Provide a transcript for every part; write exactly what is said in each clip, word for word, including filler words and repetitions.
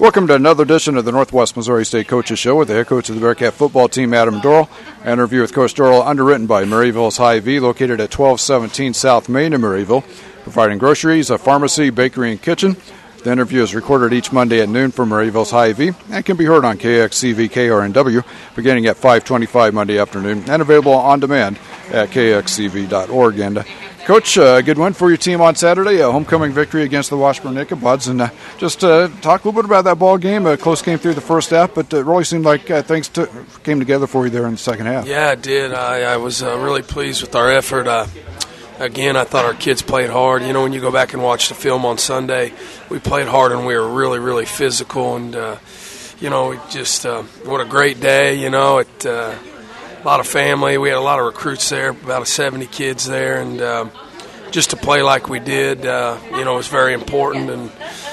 Welcome to another edition of the Northwest Missouri State Coaches Show with the head coach of the Bearcat football team, Adam Dorrell. An interview with Coach Dorrell underwritten by Maryville's Hy-Vee, located at twelve seventeen South Main in Maryville, providing groceries, a pharmacy, bakery, and kitchen. The interview is recorded each Monday at noon from Maryville's Hy-Vee and can be heard on K X C V K R N W beginning at five twenty-five Monday afternoon and available on demand at K X C V dot org. And uh, Coach, a uh, good win for your team on Saturday, a homecoming victory against the Washburn Nicobuds. And uh, just uh, talk a little bit about that ball game. A close game through the first half, but it really seemed like uh, things t- came together for you there in the second half. Yeah, it did. I, I was uh, really pleased with our effort. Uh, again, I thought our kids played hard. You know, when you go back and watch the film on Sunday, we played hard and we were really, really physical. And, uh, you know, it just uh, what a great day, you know. It, uh, a lot of family. We had a lot of recruits there, about seventy kids there. And uh, just to play like we did, uh, you know, was very important. And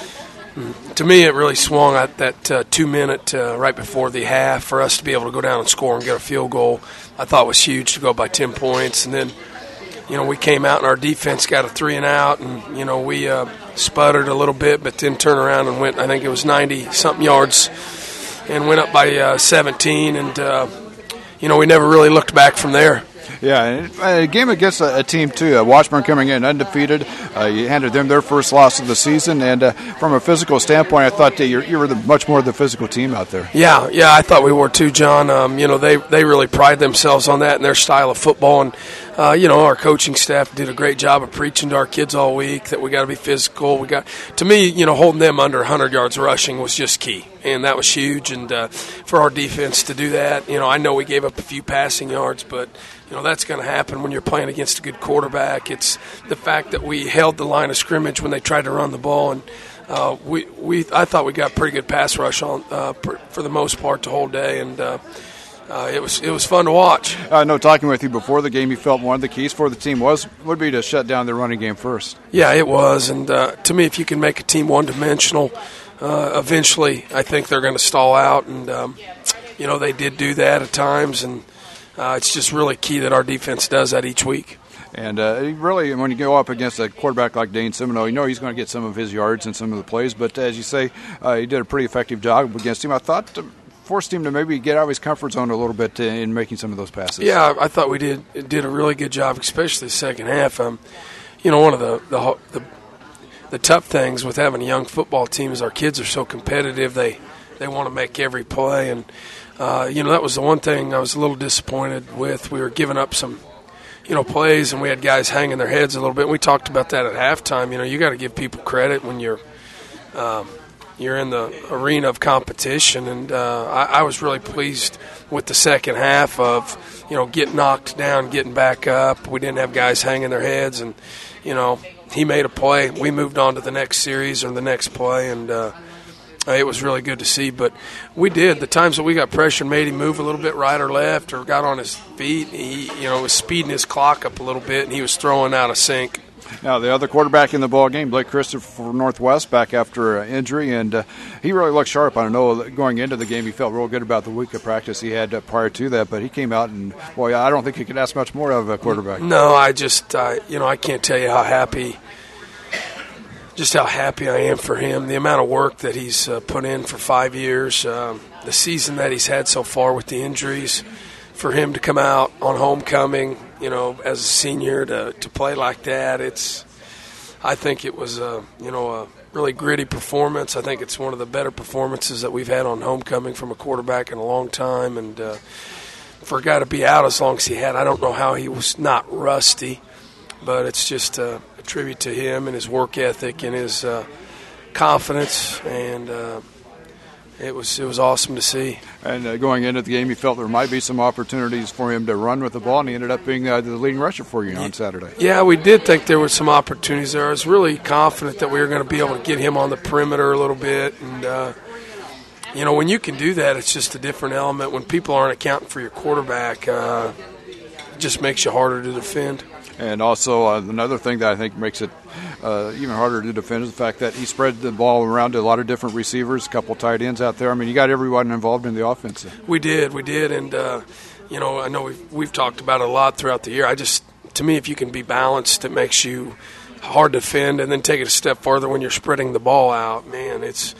to me, it really swung at that uh, two-minute uh, right before the half for us to be able to go down and score and get a field goal. I thought was huge to go by ten points. And then, you know, we came out and our defense got a three and out, and, you know, we uh, sputtered a little bit, but then turned around and went, I think it was ninety-something yards, and went up by uh, seventeen. And, uh, you know, we never really looked back from there. Yeah, and a game against a, a team, too. Uh, Washburn coming in undefeated. Uh, you handed them their first loss of the season. And uh, from a physical standpoint, I thought that you're, you were the, much more the physical team out there. Yeah, yeah, I thought we were, too, John. Um, you know, they, they really pride themselves on that and their style of football. And, uh, you know, our coaching staff did a great job of preaching to our kids all week that we got to be physical. We got, to me, you know, holding them under one hundred yards rushing was just key. And that was huge. And uh, for our defense to do that, you know, I know we gave up a few passing yards, but you know, that's going to happen when you're playing against a good quarterback. It's the fact that we held the line of scrimmage when they tried to run the ball, and uh, we, we I thought we got pretty good pass rush on uh, for, for the most part the whole day, and uh, uh, it was it was fun to watch. I know, talking with you before the game, you felt one of the keys for the team was would be to shut down the running game first. Yeah, it was, and uh, to me, if you can make a team one-dimensional, uh, eventually I think they're going to stall out, and um, you know, they did do that at times, and Uh, it's just really key that our defense does that each week. And uh, really, when you go up against a quarterback like Dane Semino, you know he's going to get some of his yards and some of the plays. But as you say, uh, he did a pretty effective job against him. I thought to forced him to maybe get out of his comfort zone a little bit in making some of those passes. Yeah, I thought we did did a really good job, especially the second half. Um, you know, one of the the, the the tough things with having a young football team is our kids are so competitive. They they want to make every play, and Uh, you know, that was the one thing I was a little disappointed with. We were giving up some, you know, plays, and we had guys hanging their heads a little bit. We talked about that at halftime. You know, you got to give people credit when you're um, you're in the arena of competition. And uh, I, I was really pleased with the second half of, you know, getting knocked down, getting back up. We didn't have guys hanging their heads, and, you know, he made a play. We moved on to the next series or the next play, and uh, it was really good to see, but we did. The times that we got pressure and made him move a little bit right or left or got on his feet, he, you know, was speeding his clock up a little bit, and he was throwing out of sync. Now, the other quarterback in the ball game, Blake Christopher for Northwest, back after uh, injury, and uh, he really looked sharp. I know that going into the game, he felt real good about the week of practice he had uh, prior to that, but he came out, and, boy, I don't think he could ask much more of a quarterback. No, I just, uh, you know, I can't tell you how happy just how happy I am for him, the amount of work that he's uh, put in for five years, um, the season that he's had so far with the injuries, for him to come out on homecoming, you know, as a senior to, to play like that. It's, I think it was a, you know, a really gritty performance. I think it's one of the better performances that we've had on homecoming from a quarterback in a long time. And uh, for a guy to be out as long as he had, I don't know how he was not rusty, but it's just uh, a tribute to him and his work ethic and his uh, confidence, and uh, it was it was awesome to see. And uh, going into the game, you felt there might be some opportunities for him to run with the ball, and he ended up being uh, the leading rusher for you on Saturday. Yeah, we did think there were some opportunities there. I was really confident that we were going to be able to get him on the perimeter a little bit, and uh, you know, when you can do that, it's just a different element. When people aren't accounting for your quarterback, uh, it just makes you harder to defend. And also uh, another thing that I think makes it uh, even harder to defend is the fact that he spread the ball around to a lot of different receivers, a couple tight ends out there. I mean, you got everyone involved in the offense. We did, we did, and uh, you know, I know we've we've talked about it a lot throughout the year. I just, to me, if you can be balanced, it makes you hard to defend, and then take it a step farther when you're spreading the ball out. Man, it's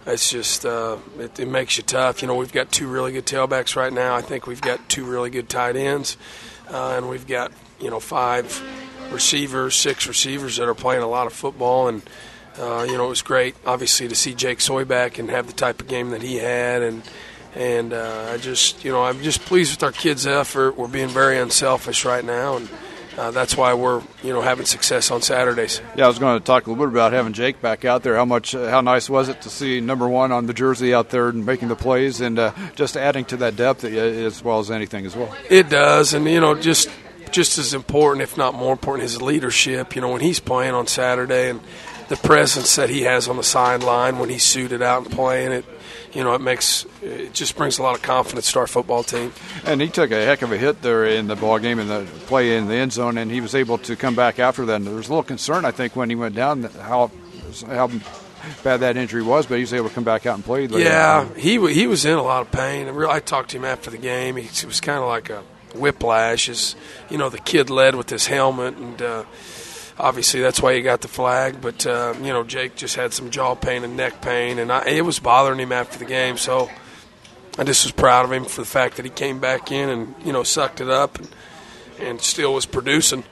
it's just uh, it, it makes you tough. You know, we've got two really good tailbacks right now. I think we've got two really good tight ends, uh, and we've got you know five receivers, six receivers that are playing a lot of football. And uh, you know, it was great, obviously, to see Jake Soy back and have the type of game that he had. And and uh, I just, you know, I'm just pleased with our kids' effort. We're being very unselfish right now, and Uh, that's why we're, you know, having success on Saturdays. Yeah, I was going to talk a little bit about having Jake back out there. How much, uh, how nice was it to see number one on the jersey out there and making the plays, and uh, just adding to that depth as well as anything as well. It does, and you know, just just as important, if not more important, his leadership. You know, when he's playing on Saturday and the presence that he has on the sideline when he's suited out and playing it. You know, it makes it just brings a lot of confidence to our football team. And he took a heck of a hit there in the ball game in the play in the end zone, and he was able to come back after that. And there was a little concern, I think, when he went down how how bad that injury was, but he was able to come back out and play. Yeah, he he was in a lot of pain. I talked to him after the game. He, it was kind of like a whiplash. As you know, the kid led with his helmet, and uh, obviously that's why he got the flag. But, uh, you know, Jake just had some jaw pain and neck pain, and I, it was bothering him after the game. So I just was proud of him for the fact that he came back in and, you know, sucked it up and, and still was producing.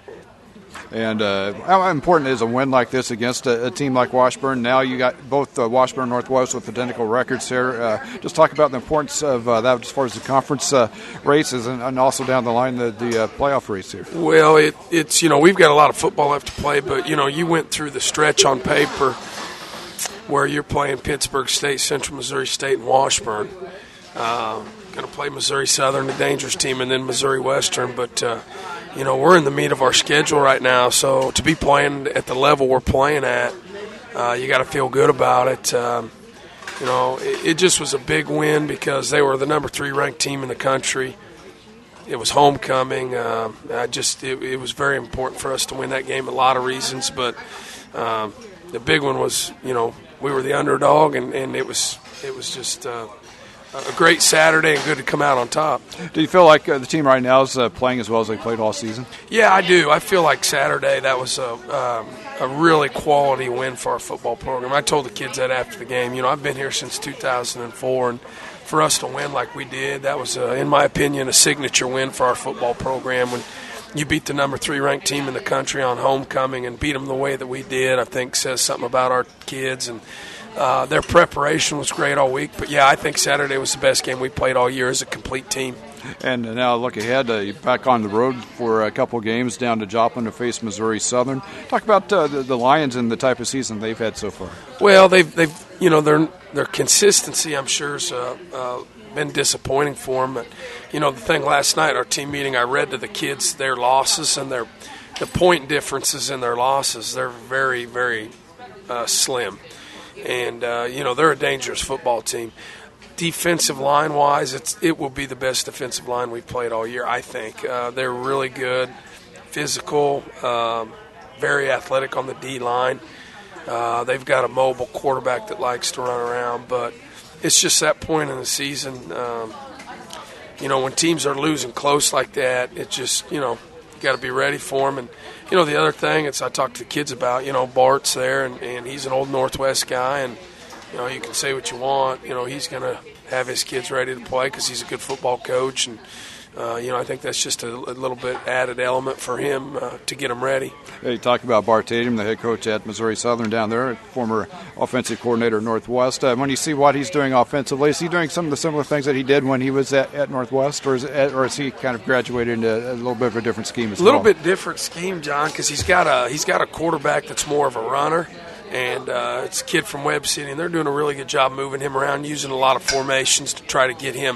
And uh, how important is a win like this against a, a team like Washburn? Now you got both uh, Washburn and Northwest with identical records here. Uh, just talk about the importance of uh, that as far as the conference uh, races and, and also down the line the, the uh, playoff race here. Well, it, it's, you know, we've got a lot of football left to play, but, you know, you went through the stretch on paper where you're playing Pittsburgh State, Central Missouri State, and Washburn. Uh, going to play Missouri Southern, a dangerous team, and then Missouri Western, but uh, you know, we're in the meat of our schedule right now, so to be playing at the level we're playing at, uh, you got to feel good about it. Um, you know, it, it just was a big win because they were the number three ranked team in the country. It was homecoming. Uh, I just it, it was very important for us to win that game. A lot of reasons, but um, the big one was, you know, we were the underdog, and, and it was it was just. Uh, A great Saturday and good to come out on top. Do you feel like uh, the team right now is uh, playing as well as they played all season? Yeah, I do. I feel like Saturday that was a, um, a really quality win for our football program. I told the kids that after the game. You know, I've been here since two thousand four, and for us to win like we did, that was, uh, in my opinion, a signature win for our football program. When you beat the number three ranked team in the country on homecoming and beat them the way that we did, I think says something about our kids. And Uh, their preparation was great all week. But, yeah, I think Saturday was the best game we played all year as a complete team. And now look ahead, uh, you're back on the road for a couple of games down to Joplin to face Missouri Southern. Talk about uh, the, the Lions and the type of season they've had so far. Well, they've, they've you know, their their consistency, I'm sure, has uh, uh, been disappointing for them. But, you know, the thing last night, our team meeting, I read to the kids their losses and their the point differences in their losses. They're very, very uh, slim. And, uh, you know, they're a dangerous football team. Defensive line-wise, it's it will be the best defensive line we've played all year, I think. Uh, they're really good, physical, um, very athletic on the D-line. Uh, they've got a mobile quarterback that likes to run around. But it's just that point in the season, um, you know, when teams are losing close like that, it just, you know, you got to be ready for them. And, you know, the other thing is I talked to the kids about, you know, Bart's there, and, and he's an old Northwest guy, and, you know, you can say what you want. You know, he's going to have his kids ready to play because he's a good football coach. And, uh, you know, I think that's just a, a little bit added element for him uh, to get him ready. Yeah, you talked about Bart Tatum, the head coach at Missouri Southern down there, former offensive coordinator at Northwest. Uh, when you see what he's doing offensively, is he doing some of the similar things that he did when he was at, at Northwest, or is, it, or is he kind of graduated into a little bit of a different scheme as well? A little bit different scheme, John, because he's got a he's got a quarterback that's more of a runner. And uh, it's a kid from Webb City, and they're doing a really good job moving him around, using a lot of formations to try to get him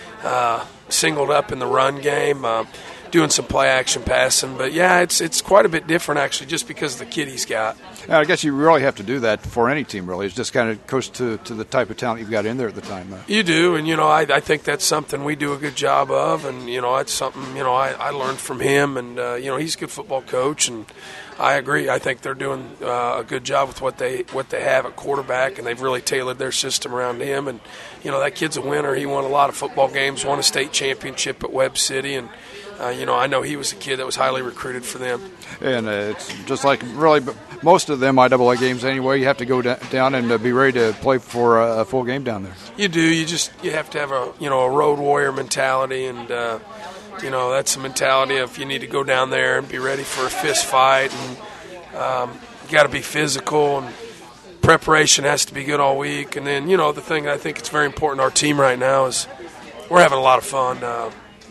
uh, singled up in the run game, uh, doing some play-action passing. But, yeah, it's it's quite a bit different, actually, just because of the kid he's got. And I guess you really have to do that for any team, really. It's just kind of coach to, to the type of talent you've got in there at the time. Though. You do, and, you know, I, I think that's something we do a good job of. And, you know, it's something, you know, I, I learned from him. And, uh, you know, he's a good football coach, and I agree. I think they're doing uh, a good job with what they what they have at quarterback, and they've really tailored their system around him. And, you know, that kid's a winner. He won a lot of football games, won a state championship at Webb City, and uh, you know, I know he was a kid that was highly recruited for them. And uh, it's just like really most of them I double A games anyway. You have to go da- down and uh, be ready to play for a, a full game down there. You do. You just you have to have a you know a road warrior mentality, and uh, you know that's the mentality of you need to go down there and be ready for a fist fight, and um, you got to be physical, and preparation has to be good all week. And then you know the thing I think it's very important to our team right now is we're having a lot of fun. Uh,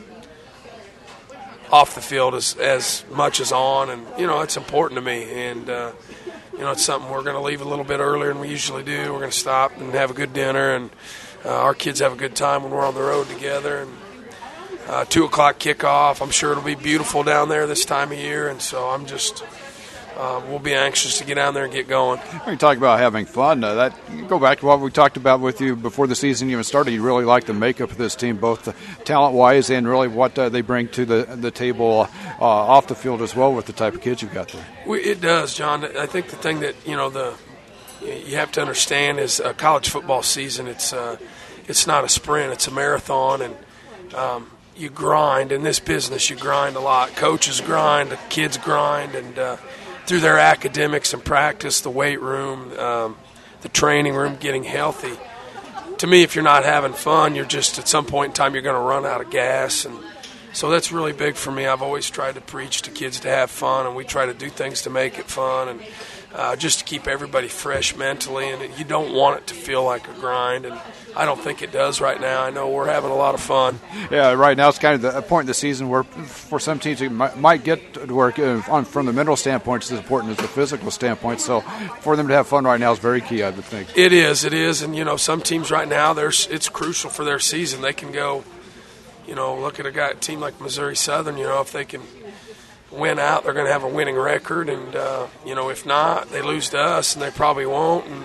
off the field as, as much as on, and, you know, it's important to me. And, uh, you know, it's something we're going to leave a little bit earlier than we usually do. We're going to stop and have a good dinner, and uh, our kids have a good time when we're on the road together. And uh, two o'clock kickoff, I'm sure it'll be beautiful down there this time of year, and so I'm just uh, we'll be anxious to get down there and get going. When you talk about having fun, uh, that go back to what we talked about with you before the season even started. You really like the makeup of this team, both uh, talent-wise and really what uh, they bring to the the table uh, off the field as well with the type of kids you've got there. We, it does, John. I think the thing that you know the you have to understand is a college football season. It's uh, it's not a sprint; it's a marathon, and um, you grind in this business. You grind a lot. Coaches grind, the kids grind, and uh, through their academics and practice, the weight room, um, the training room, getting healthy. To me, if you're not having fun, you're just at some point in time you're going to run out of gas, and so that's really big for me. I've always tried to preach to kids to have fun, and we try to do things to make it fun, and uh, just to keep everybody fresh mentally. And you don't want it to feel like a grind, and I don't think it does right now. I know we're having a lot of fun. Yeah, right now it's kind of the a point in the season where for some teams it might, might get to work uh, on, from the mental standpoint it's as important as the physical standpoint. So for them to have fun right now is very key, I would think. It is, it is. And, you know, some teams right now, there's it's crucial for their season. They can go, you know, look at a guy, a team like Missouri Southern, you know, if they can win out, they're going to have a winning record. And, uh, you know, if not, they lose to us, and they probably won't. And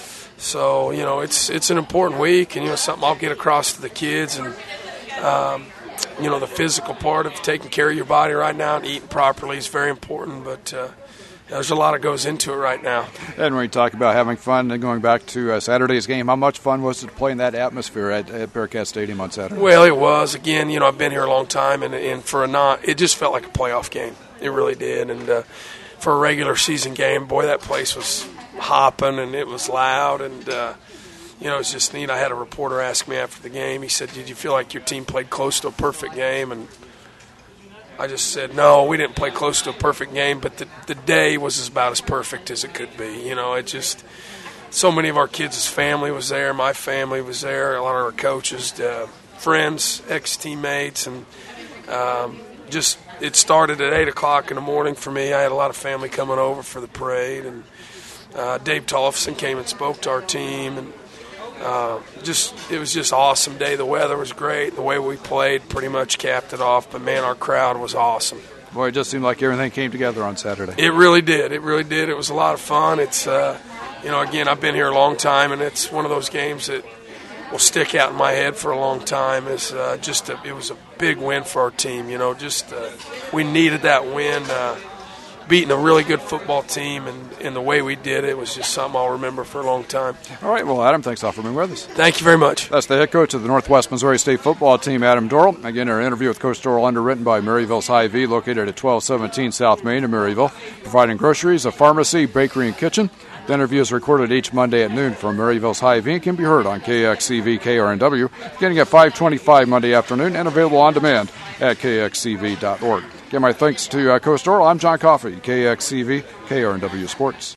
so, you know, it's it's an important week, and, you know, something I'll get across to the kids. And, um, you know, the physical part of taking care of your body right now and eating properly is very important. But uh, there's a lot that goes into it right now. And when you talk about having fun and going back to uh, Saturday's game, how much fun was it to play in that atmosphere at, at Bearcat Stadium on Saturday? Well, it was. Again, you know, I've been here a long time, and, and for a not, it just felt like a playoff game. It really did. And uh, for a regular season game, boy, that place was hopping, and it was loud, and uh, you know, it's just neat. I had a reporter ask me after the game. He said, "Did you feel like your team played close to a perfect game?" And I just said, "No, we didn't play close to a perfect game, but the the day was about as perfect as it could be." You know, it just so many of our kids' family was there. My family was there. A lot of our coaches, uh, friends, ex-teammates, and um, just it started at eight o'clock in the morning for me. I had a lot of family coming over for the parade, and Uh, Dave Tollefson came and spoke to our team, and uh, just it was just an awesome day. The weather was great. The way we played pretty much capped it off. But, man, our crowd was awesome. Boy, it just seemed like everything came together on Saturday. It really did. It really did. It was a lot of fun. It's, uh, you know, again, I've been here a long time, and it's one of those games that will stick out in my head for a long time. It's uh, just a, it was a big win for our team. You know, just uh, we needed that win. Uh, beating a really good football team, and, and the way we did it was just something I'll remember for a long time. All right, well, Adam, thanks all for being with us. Thank you very much. That's the head coach of the Northwest Missouri State football team, Adam Dorrell. Again, our interview with Coach Dorrell underwritten by Maryville's Hy-Vee, located at twelve seventeen South Main in Maryville, providing groceries, a pharmacy, bakery, and kitchen. The interview is recorded each Monday at noon from Maryville's Hy-Vee and can be heard on K X C V K R N W beginning at five twenty-five Monday afternoon and available on demand at K X C V dot org. Again, my thanks to uh, Coach Dorrell. I'm John Coffey, K X C V K R N W Sports.